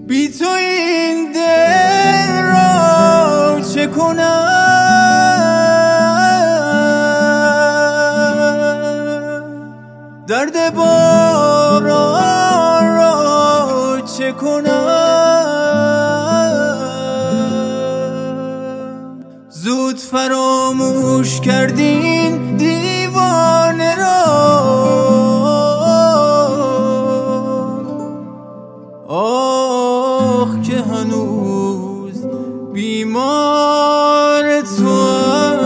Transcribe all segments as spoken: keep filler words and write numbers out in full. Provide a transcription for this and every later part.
بی تو این دل را چه کنم، درد باران را چه کنم. زود فراموش کردین دیوانه را، آخ که هنوز بیمار توام.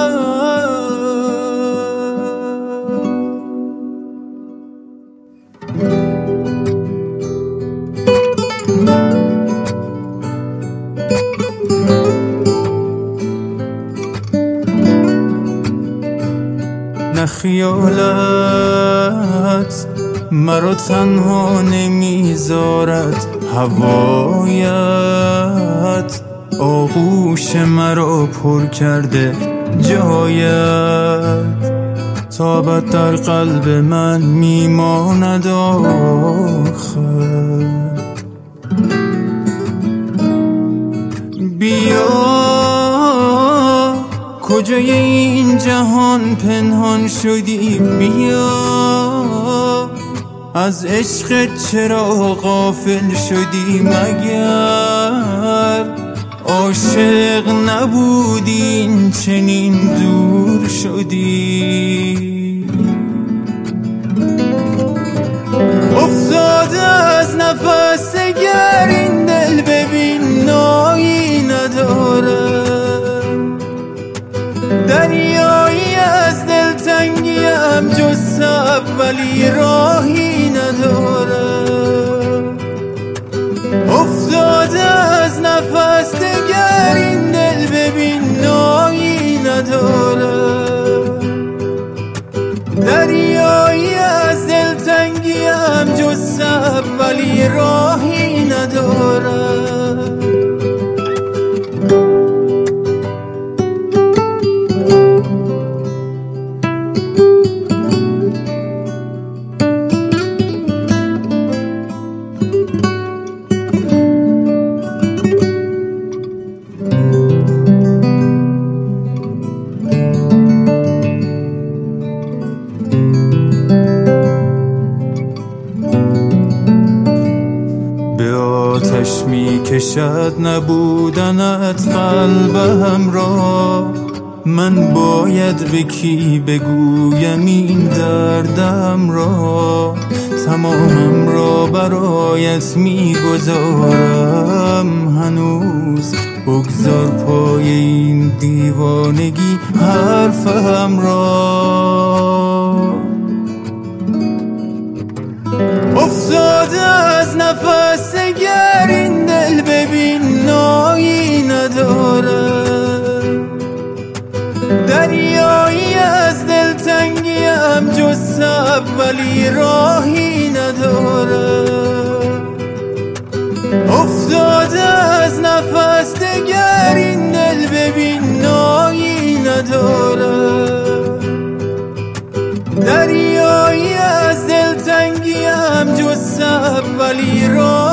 نه خیالت مرا تنها نمیذارد، هوایت آغوش مرا پر کرده، جایت تابت در قلب من میماند آخر. بیا کجای این جهان پنهان شدی، بیا از عشق چرا غافل شدی، مگر عاشق نبودی این چنین دور شدی. افتاده از نفس گر این دل ببین نایی نداره، دریایی از دلتنگیم جز صبر ولی راهی نداره. افتاده از نفس دگر این دل ببین نایی نداره، دریایی از دلتنگیم جز صبر ولی راهی نداره. آتش می کشد نبودنت قلبم را، من باید به کی بگویم این دردم را. تمامم را برایت می گذارم هنوز، بگذار پای این دیوانگی حرفم را. افتاده از نفس گر این دل ببین نایی نداره، دریایی از دلتنگیم جز صبر ولی راهی نداره. افتاده از نفس گر این دل ببین نایی نداره، دریایی از دلتنگیم جز صبر ولی راه